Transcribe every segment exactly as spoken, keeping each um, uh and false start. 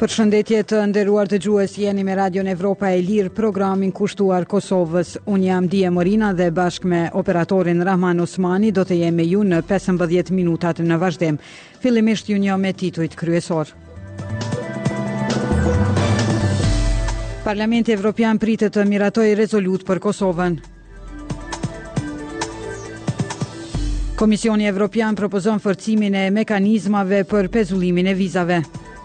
Përshëndetje të nderuar dëgjues, jeni me Radion Evropa e Lirë, programin kushtuar Kosovës. Unë jam Dije Morina dhe bashkë me operatorin Rahman Osmani do të jem me ju në pesëmbëdhjetë minutat në vazhdim. Fillimisht ju njoh me titujt kryesor. Parlamenti Evropian pritet të miratojë rezolut për Kosovën. Komisioni Evropian propozon forcimin e mekanizmave për pezullimin e vizave.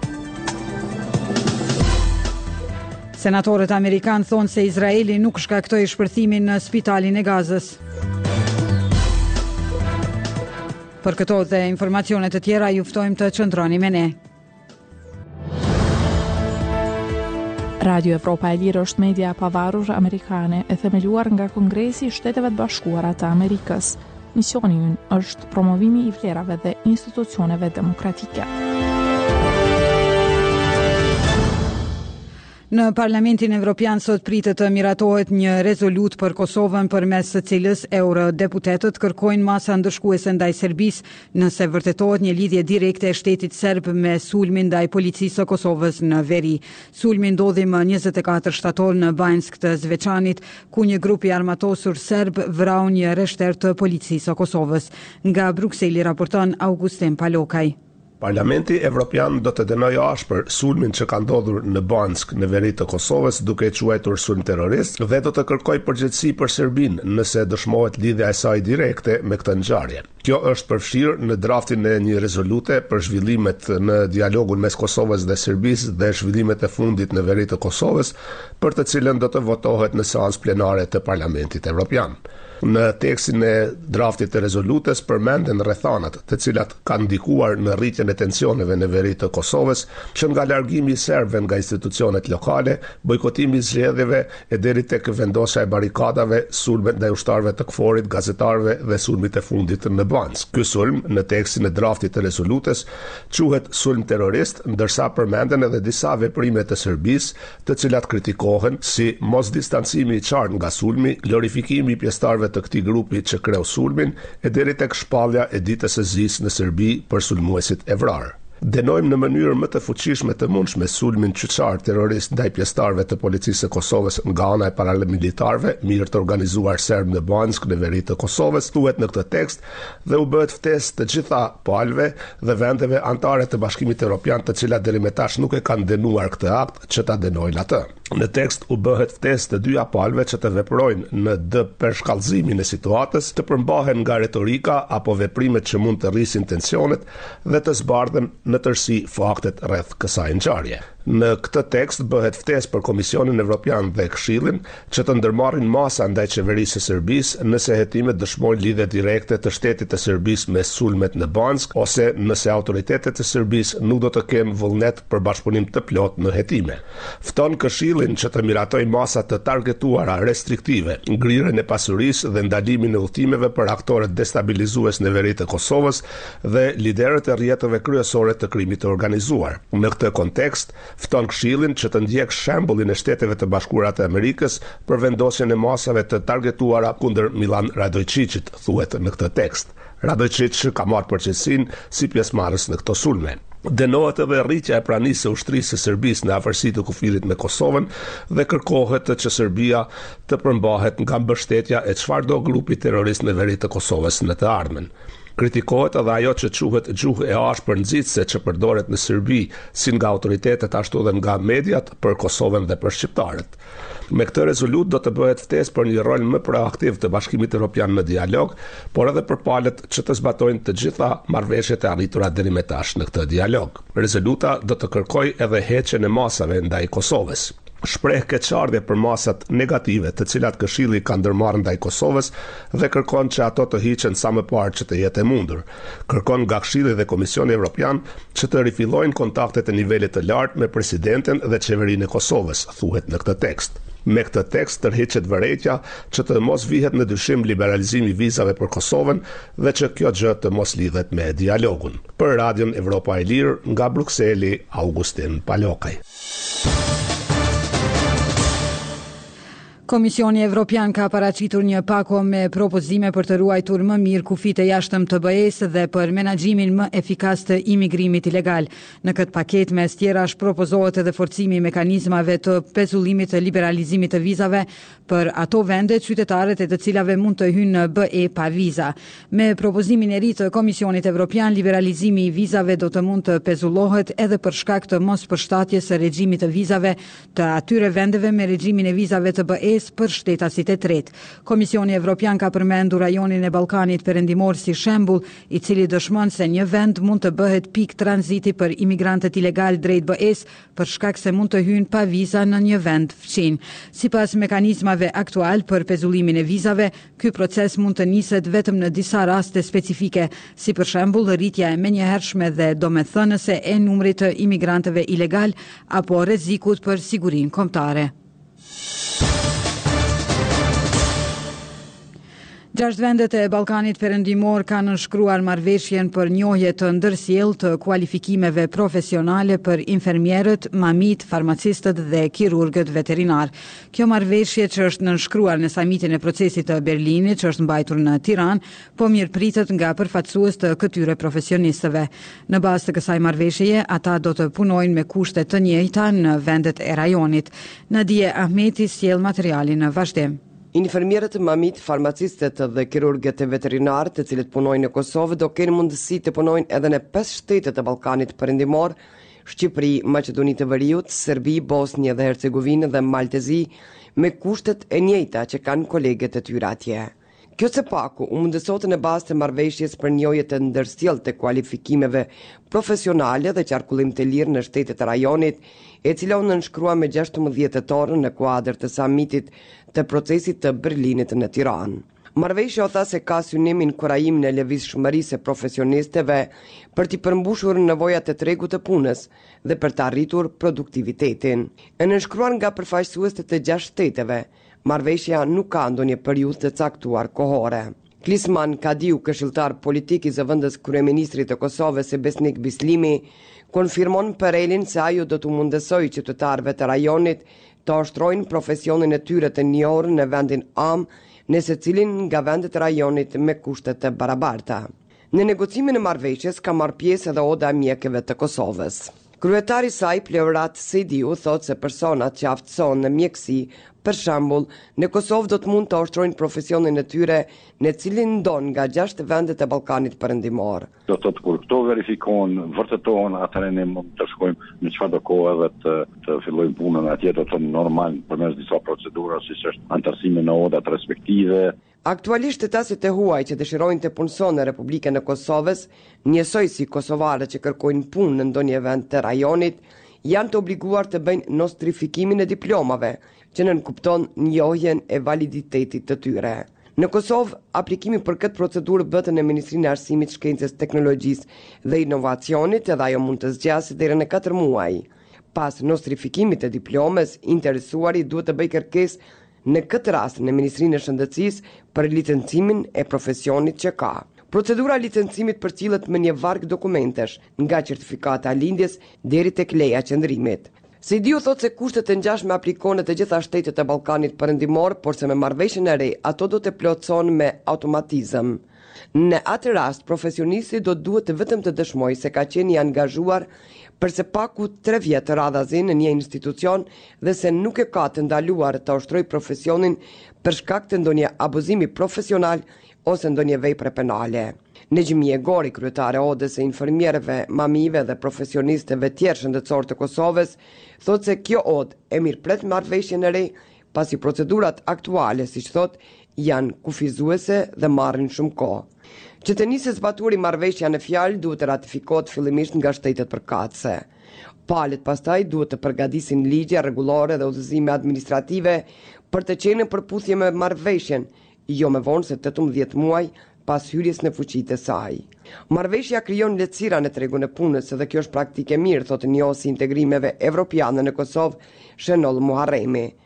Senatorët amerikanë thonë se Izraeli nuk shkaktoi shpërthimin në spitalin e Gazës. Për këto dhe informacione të tjera ju ftojmë të qëndroni me ne. Radio Evropa e Lirë është media e pavarur amerikane e themeluar nga Kongresi i Shteteve të Bashkuara të Amerikës. Misioni i ynë është promovimi i vlerave dhe institucioneve demokratike. Në Parlamentin Evropian sot pritet të miratohet një rezolut për Kosovën përmes së cilës eurodeputetët kërkojnë masa ndëshkuese ndaj Serbisë nëse vërtetohet një lidhje direkte e shtetit serb me sulmin ndaj policisë së Kosovës në veri. Sulmi ndodhi më njëzet e katër shtator në Banjsk të Zveçanit, ku një grup i armatosur serb vrau një reshter të policisë së Kosovës. Nga Brukseli raporton Augustin Palokaj. Parlamenti Evropian do të dënojë ashpër sulmin që ka ndodhur në Banjsk në veri të Kosovës duke e quajtur sulm terrorist dhe do të kërkojë përgjegjësi për Serbinë nëse dëshmohet lidhja e saj direkte me këtë ngjarje. Kjo është përfshirë në draftin e një rezolute për zhvillimet në dialogun mes Kosovës dhe Serbisë dhe zhvillimet e fundit në veri të Kosovës, për të cilën do të votohet në seancë plenare të Parlamentit Evropian. Në tekstin e draftit të rezolutës përmenden rrethanat të cilat kanë ndikuar në rritjen e tensioneve në veri të Kosovës, që nga largimi i serbëve nga institucionet lokale, bojkotimi i zgjedhjeve e deri tek vendosja e barikadave, sulmet ndaj ushtarëve të KFOR-it, gazetarëve dhe sulmit e fundit në Banjsk. Ky sulm në tekstin e draftit të rezolutës quhet sulm terrorist, ndërsa përmenden edhe disa veprime të Serbisë, të cilat kritikohen si mosdistancimi i qartë nga sulmi, glorifikimi i pjesëtarëve të këtij grupi që kreu sulmin e deri tek shpallja e ditës së zis në Serbi për sulmuesit e vrarë. Denojmë në mënyrë më të fuqishme të mundshme sulmin qyçar terrorist ndaj pjesëtarëve të policisë së Kosovës nga ana e paramilitarëve mirë të organizuar serb në Banjsk në veri të Kosovës, thuhet në këtë tekst, dhe u bëhet ftesë të gjitha palëve dhe vendeve anëtare të Bashkimit Evropian, të cilat deri më tash nuk e kanë dënuar këtë akt, që ta dënojnë atë. Në tekst u bëhet ftesë të dyja palëve që të veprojnë në dë përshkallëzimin e situatës, të përmbahen nga retorika apo veprimet që mund të rrisin tensionet dhe të zbardhen në tërësi faktet rreth kësaj ngjarje. Në këtë tekst bëhet ftesë për Komisionin Evropian dhe Këshillin që të ndërmarrin masa ndaj qeverisë së Serbisë nëse hetimet dëshmojnë lidhje direkte të shtetit të Serbisë me sulmet në Banjsk, ose nëse autoritetet e Serbisë nuk do të kenë vullnet për bashkëpunim të plot në hetime. Fton Këshillin që të miratojë masa të targetuara restriktive, ngrirjen e pasurisë dhe ndalimin e udhëtimeve për aktorët destabilizues në veri të Kosovës dhe liderët e rrjetëve kryesore të krimit të organizuar. Në këtë kontekst, fton Këshillin që të ndjek shembullin e Shteteve të Bashkuara të Amerikës për vendosjen e masave të targetuara kundër Milan Radojčićit, thuhet në këtë tekst. Radojčić ka marrë përgjegjësinë si pjesëmarrës në këto sulme. Dënohet edhe rritja e pranisë së ushtrisë së Serbisë në afërsi të kufirit me Kosovën dhe kërkohet që Serbia të përmbahet nga mbështetja e çfarëdo grupi terrorist në veri të Kosovës në të ardhmen. Kritikohet edhe ajo që quhet gjuhë e ashpër nxitse që përdoret në Serbi, si nga autoritetet ashtu edhe nga mediat për Kosovën dhe për shqiptarët. Me këtë rezolut do të bëhet ftesë për një rol më proaktiv të Bashkimit Evropian në dialog, por edhe për palët që të zbatojnë të gjitha marrëveshjet e arritura deri më tash në këtë dialog. Rezoluta do të kërkojë edhe heqjen e masave ndaj Kosovës. Shpreh keqardhje për masat negative të cilat Këshilli ka ndërmarrë ndaj Kosovës dhe kërkon që ato të hiqen sa më parë që të jetë e mundur. Kërkon nga Këshilli dhe Komisioni Evropian që të rifillojnë kontaktet e nivelit të lartë me presidentin dhe qeverinë e Kosovës, thuhet në këtë tekst. Me këtë tekst tërhiqet vërejtja që të mos vihet në dyshim liberalizimi i vizave për Kosovën dhe që kjo gjë të mos lidhet me dialogun. Për Radion Evropa e Lirë, nga Brukseli, Augustin Palokaj. Komisioni Evropian ka paraqitur një pako me propozime për të ruajtur më mirë kufijtë e jashtëm të B E-s dhe për menaxhimin më efikas të imigrimit ilegal. Në këtë paketë mes tjerash propozohet edhe forcimi i mekanizmave të pezullimit të liberalizimit të vizave për ato vende qytetarët e të cilave mund të hyjnë në B E pa viza. Me propozimin e ri të Komisionit Evropian, liberalizimi i vizave do të mund të pezullohet edhe për shkak të mospërshtatjes së regjimit të vizave të atyre vendeve me regjimin e vizave të B E-s për shtetasit e tretë. Komisioni Evropian ka përmendur rajonin e Ballkanit Perëndimor si shembull, i cili dëshmon se një vend mund të bëhet pikë tranziti për imigrantët ilegal drejt B E-s për shkak se mund të hyjnë pa viza në një vend fqin. Sipas mekanizmave aktual për pezullimin e vizave, ky proces mund të niset vetëm në disa raste specifike, si për shembull rritja e menjëhershme dhe domethënëse e numrit të imigrantëve ilegal apo rrezikut për sigurinë kombëtare. Gjashtë vendet e Ballkanit Perëndimor kanë nënshkruar marrëveshjen për njohje të ndërsjellë të kualifikimeve profesionale për infermierët, mamit, farmacistët dhe kirurgët veterinar. Kjo marrëveshje që është nënshkruar në samitin e procesit të Berlinit, që është mbajtur në Tiranë, po mirëpritet nga përfaqësues të këtyre profesionistëve. Në bazë të kësaj marrëveshjeje, ata do të punojnë me kushte të njëjta në vendet e rajonit. Nadia Ahmeti sjell materialin në vazhdim. Infermierët, mamit, farmacistët dhe kirurgët e veterinarët të cilët punojnë në Kosovë do kenë mundësi të punojnë edhe në pesë shtete të Ballkanit Perëndimor, Shqipëri, Maqedoni të Veriut, Serbi, Bosnjë dhe Hercegovinë dhe Maltezi, me kushtet e njëjta që kanë kolegët e tyre atje. Kjo së paku u mundësot në bazë të marrëveshjes për njohje të ndërsjellë të kualifikimeve profesionale dhe qarkullim të lirë në shtetet e rajonit, e cila u nënshkrua me gjashtëmbëdhjetë tetor në kuadër të samitit të procesit të Berlinit në Tiranë. Marrëveshja tha se ka synimin kurajimin e lëvizshmërisë së profesionistëve për të përmbushur nevojat e tregut të punës dhe për të arritur produktivitetin. E nënshkruar nga përfaqësuesit të gjashtë shteteve, marrëveshja nuk ka ndonjë periudhë të caktuar kohore. Klisman Kadiu, këshilltar politik i zëvendës kryeministrit të Kosovës Besnik Bislimi, konfirmon për Elin se ajo do të mundësojë qytetarëve të rajonit të ushtrojnë profesionin e tyre të njohur në vendin am në secilin nga vendet e rajonit me kushte të barabarta. Në negocimin e marrëveshjes ka marrë pjesë edhe Oda e Mjekëve të Kosovës. Kryetari i saj, Pleorat Sediu, thotë se personat që aftësohen në mjekësi, për shembull, në Kosovë do të mund të ushtrojnë profesionin e tyre në cilin ndon nga gjashtë vendet e Ballkanit Perëndimor. Do të thotë kur këto verifikohen, vërtetohen, atëherë ne mund të shkojmë në çfarëdo kohë edhe të, të fillojmë punën atje, do të thonë normal përmes disa procedura, siç është antarësimi në odat respektive. Aktualisht shtetësit e huaj që dëshirojnë të punësojnë në Republikën e Kosovës, njësoj si kosovarët që kërkojnë punë në ndonjë vend të rajonit, janë të obliguar të bëjnë nostrifikimin e diplomave, që nënkupton njohjen e validitetit të tyre. Në Kosovë, aplikimi për këtë procedurë bëhet në Ministrinë e Arsimit, Shkencës, Teknologjisë dhe Inovacionit, edhe ajo mund të zgjasë deri në katër muaj. Pas nostrifikimit të diplomës, interesuari duhet të bëjë kërkesë në këtë rast në Ministrinë e Shëndetësisë për licencimin e profesionit që ka. Procedura e licencimit përcillet me një varg dokumentesh, nga certifikata e lindjes deri tek leja qëndrimit. Sediu thotë se kushtet e ngjashme aplikohen në të gjitha shtetet e Ballkanit Perëndimor, por se me marrëveshjen e re ato do të plotësohen me automatizëm. Në atë rast, profesionisti do duhet vetëm të dëshmojë se ka qenë i angazhuar për së paku tre vjet radhazi në një institucion dhe se nuk e ka të ndaluar të ushtrojë profesionin për shkak të ndonjë abuzimi profesional ose ndonjë vepre penale. Nexhimie Gori, kryetare e Odës së infermierëve, mamive dhe profesionistëve tjerë shëndetësor të Kosovës, thotë se kjo odë e mirëpret marrëveshjen e re, pasi procedurat aktuale, siç thotë, janë kufizuese dhe marrin shumë kohë. Që të nisë zbaturi marrëveshja në fjalë duhet të ratifikohet fillimisht nga shtetet përkatëse. Palët pastaj duhet të përgatisin ligje rregullore dhe udhëzime administrative për të qenë në përputhje me marrëveshjen, jo më vonë se tetëmbëdhjetë muaj pas hyrjes në fuqi të saj. Marrëveshja krijon lehtësira në tregun e punës dhe kjo është praktike mirë, thotë njohësi i integrimeve evropiane në Kosovë, Shënoll Muharremi.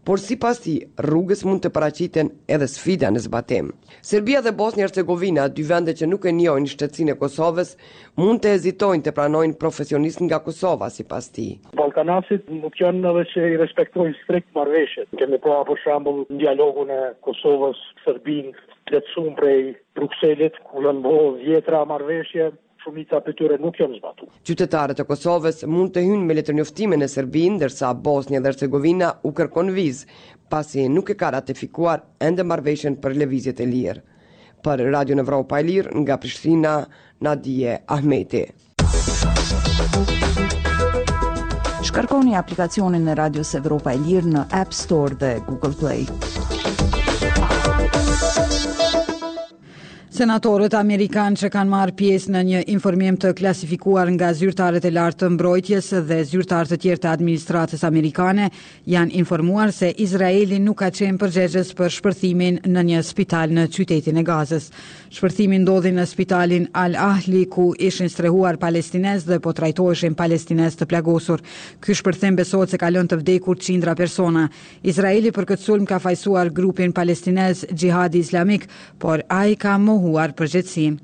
por sipas tij rrugës mund të paraqiten edhe sfida në zbatim. Serbia dhe Bosnia-Hercegovina, dy vende që nuk e njohin shtetësinë e Kosovës, mund të hezitojnë të pranojnë profesionistë nga Kosova sipas tij. Ballkanasit nuk janë edhe që i respektojnë strikt marrëveshjet. Kemi pa për shembull në dialogun e Kosovës, Serbinë, letësuar prej Brukselit, ku janë bërë vjetra marrëveshje, shumica për tyre nuk janë zbatuar. Qytetarët e Kosovës mund të hyjnë me letërnjoftimin e Serbinë, ndërsa Bosnia dhe Hercegovina u kërkon vizë, pasi nuk e ka ratifikuar ende marrëveshjen për lëvizjet e lirë. Për Radio Evropa e Lirë, nga Prishtina, Nadije Ahmeti. Shkarkoni aplikacionin e Radios Evropa e Lirë në App Store dhe Google Play. Senatorët amerikanë që kanë marrë pjesë në një informim të klasifikuar nga zyrtarët e lartë të mbrojtjes dhe zyrtarët të tjerë të administratës amerikane janë informuar se Izraeli nuk ka qenë përgjegjës për shpërthimin në një spital në qytetin e Gazës. Shpërthimi ndodhi në spitalin Al Ahli, ku ishin strehuar palestinez dhe po trajtoheshin palestinez të plagosur. Ky shpërthim besohet se ka lënë të vdekur qindra persona. Izraeli për këtë sulm ka fajsuar grupin palestinez Gjihadi Islamik, por ai ka mohuar përgjegjësinë.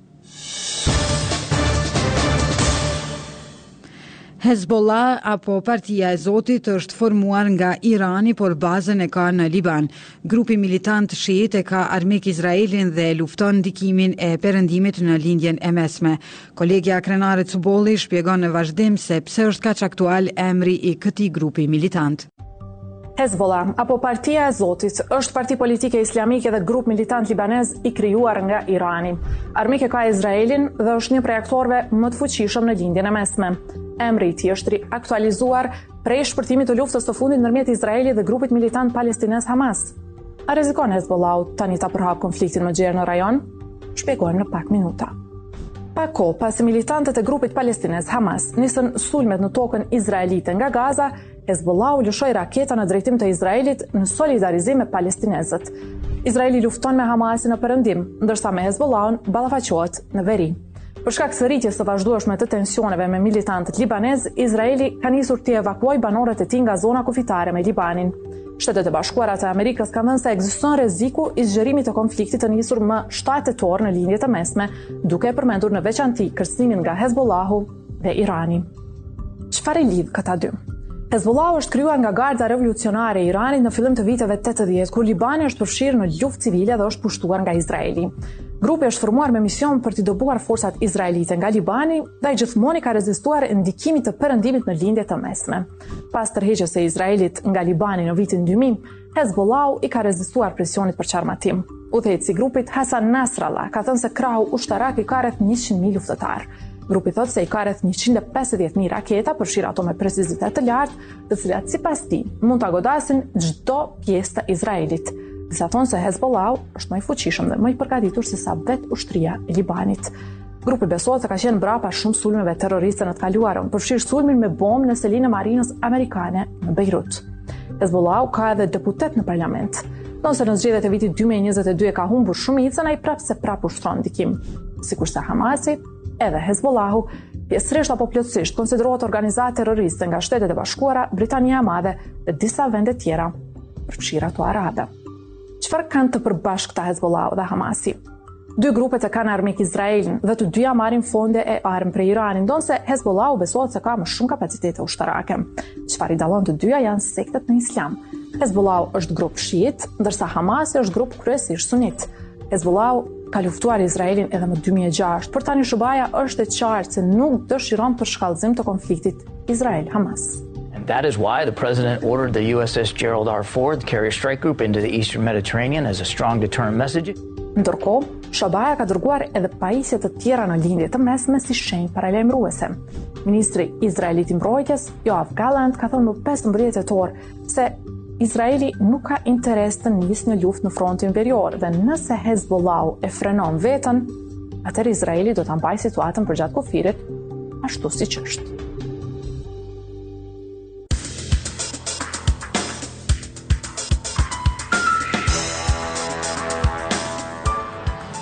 Hezbollah apo Partia e Zotit është formuar nga Irani, por bazën e ka në Liban. Grupi militant shiit e ka armik Izraelin dhe lufton ndikimin e perëndimit në lindjen e mesme. Kolegja krenare Cubolli shpjegon në vazhdim se pse është kaq aktual emri i këtij grupi militant. Hezbollah, apo Partia e Zotit, është parti politike islamike dhe grup militant libanez i krijuar nga Irani. Armike ka Izraelin dhe është një prej aktorëve më të fuqishëm në lindjen e mesme. Emri i tij është riaktualizuar prej shpërtimit të luftës së fundit ndërmjet Izraelit dhe grupit militant palestinez Hamas. A rrezikon Hezbollahu tani ta përhap konfliktin më gjerë në rajon? Shpjegojmë në pak minuta. Pa kohë pasi militantët e grupit palestinez Hamas nisën sulmet në tokën izraelite nga Gaza, Hezbollahu lëshoi raketa në drejtim të Izraelit në solidarizim me palestinezët. Izraeli lufton me Hamasin në perëndim, ndërsa me Hezbollahun ballafaqohet në veri. Për shkak të rritjes së vazhdueshme të tensioneve me militantët libanez, Izraeli ka nisur të evakuojë banorët e tij nga zona kufitare me Libanin. Shtetet e Bashkuara të Amerikës kanë thënë se ekziston rreziku i zgjerimit të konfliktit të nisur më shtatë tetor në lindje të mesme, duke përmendur në veçantë kërcënimin nga Hezbollahu dhe Irani. Çfarë i lidh këta dy? Hezbollahu është krijuar nga Garda Revolucionare e Iranit në fillim të viteve tetëdhjetë, kur Libani është përfshirë në luftë civile dhe është pushtuar nga Izraeli. Grupi është formuar me mision për t'i dobuar forcat izraelite nga Libani dhe ai gjithmonë ka rezistuar ndikimit të perëndimit në lindje të mesme. Pas tërheqjes së Izraelit nga Libani në vitin dy mijë, Hezbollahu i ka rezistuar presionit për çarmatim. Udhëheqësi i grupit Hasan Nasrallah ka thënë se krahu ushtarak i ka rreth njëqind mijë luftëtar. Grupi thotë se i ka rreth njëqind e pesëdhjetë mijë raketa, përfshirë ato me precizitet të lartë, të cilat sipas tij mund ta godasin çdo pjesë të Izraelit. Disa thonë se Hezbollahu është më i fuqishëm dhe më i përgatitur se sa vetë ushtria e Libanit. Grupi besohet se ka qenë brapa shumë sulmeve terroriste në të kaluarën, përfshirë sulmin me bombë në selinë e marinës amerikane në Beirut. Hezbollahu ka edhe deputet në parlament. Nëse në zgjedhjet e vitit dy mijë e njëzet e dy e ka humbur shumicën, ai prapë se prapë ushtron ndikim. Sikurse Hamasi, edhe Hezbollahu, pjesërisht apo plotësisht konsiderohet organizatë terroriste nga Shtetet e Bashkuara, Britania e Madhe dhe disa vende tjera, përfshirë ato arabe. Çfarë kanë të përbashkëta Hezbollahu dhe Hamasi? Dy grupet e kanë armik Izraelin dhe të dyja marrin fonde e armë prej Iranit, ndonse Hezbollahu besohet se ka më shumë kapacitete ushtarake. Çfarë i dallon të dyja janë sektet në Islam. Hezbollahu është grup shiit, ndërsa Hamasi është grup kryesisht sunit. Hezbollahu ka luftuar Izraelin edhe më dy mijë e gjashtë, por tani Shubaja është e qartë se nuk dëshiron për shkallëzim të konfliktit Izrael-Hamas. And that is why the president ordered the U S S Gerald R. Ford carrier strike group into the Eastern Mediterranean as a strong deterrent message. Ndërkohë, Shubaja ka dërguar edhe pajisje të tjera në lindje të mesme si shenjë paralajmëruese. Ministri izraelit i mbrojtjes, Yoav Gallant, ka thënë më pesëmbëdhjetë tetor se Izraeli nuk ka interes të nisë një luftë në frontin verior dhe nëse Hezbollahu e frenon veten, atëherë Izraeli do ta mbajë situatën përgjatë kufirit ashtu siç është.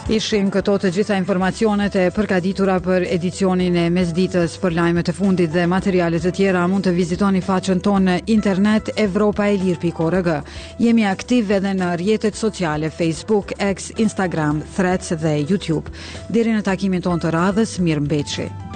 Ishin këto të gjitha informacionet e përgatitura për edicionin e mesditës. Për lajmet e fundit dhe materialet e tjera mund të vizitoni faqen tonë në internet evropaelir pikë org. Jemi aktiv edhe në rrjetet sociale Facebook, X, Instagram, Threads dhe YouTube. Deri në takimin tonë të radhës, mirëmbëjtje.